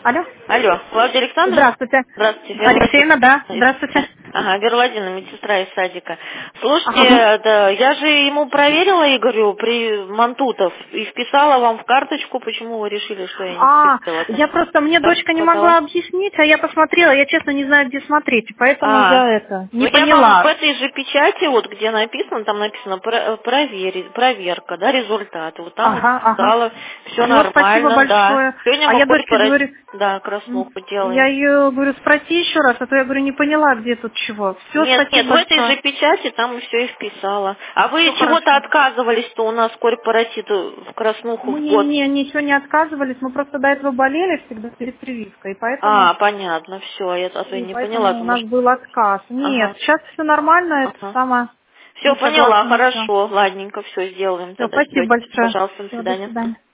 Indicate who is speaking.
Speaker 1: Алло?
Speaker 2: Алло, Клавдия Александровна?
Speaker 1: Здравствуйте.
Speaker 2: Здравствуйте.
Speaker 1: Алексеевна, да. Здравствуйте.
Speaker 2: Ага, Вера Владимировна, медсестра из садика.
Speaker 1: Ага.
Speaker 2: Слушайте, да, я же ему проверила, Игорю, при Мантутов, и вписала вам в карточку, почему вы решили, что я не вписывала-то?
Speaker 1: Мне
Speaker 2: Так
Speaker 1: дочка не могла
Speaker 2: сказала.
Speaker 1: объяснить, а я посмотрела, я честно не знаю, где смотреть, поэтому
Speaker 2: А,
Speaker 1: я
Speaker 2: ну
Speaker 1: не
Speaker 2: я вам в
Speaker 1: поняла.
Speaker 2: этой же печати, вот где написано, там написано проверка, да, результаты. Вот там вот
Speaker 1: Ага.
Speaker 2: вписала, все
Speaker 1: Все, спасибо
Speaker 2: нормально, да.
Speaker 1: большое.
Speaker 2: Сегодня
Speaker 1: А
Speaker 2: мы
Speaker 1: я дочке говорю,
Speaker 2: да, краснуху
Speaker 1: я
Speaker 2: делаем.
Speaker 1: ее говорю, спроси еще раз, а то я говорю, не поняла, где тут чего. Все,
Speaker 2: Нет,
Speaker 1: спасибо
Speaker 2: в этой
Speaker 1: большое.
Speaker 2: же печати там все и вписала. А вы
Speaker 1: Все
Speaker 2: чего-то
Speaker 1: хорошо.
Speaker 2: отказывались, что у нас корпоратив в краснуху
Speaker 1: Мы
Speaker 2: в год?
Speaker 1: ничего не отказывались, мы просто до этого болели всегда перед прививкой,
Speaker 2: А, понятно, все, а то я
Speaker 1: и
Speaker 2: не поняла,
Speaker 1: поэтому у
Speaker 2: думаю,
Speaker 1: нас был отказ. Нет,
Speaker 2: ага,
Speaker 1: сейчас все нормально, это
Speaker 2: ага.
Speaker 1: самое,
Speaker 2: Все,
Speaker 1: мы
Speaker 2: поняла,
Speaker 1: согласны на все.
Speaker 2: хорошо, ладненько, все сделаем
Speaker 1: Все,
Speaker 2: тогда.
Speaker 1: спасибо
Speaker 2: Все,
Speaker 1: большое.
Speaker 2: пожалуйста, до
Speaker 1: Все, до
Speaker 2: свидания.
Speaker 1: свидания.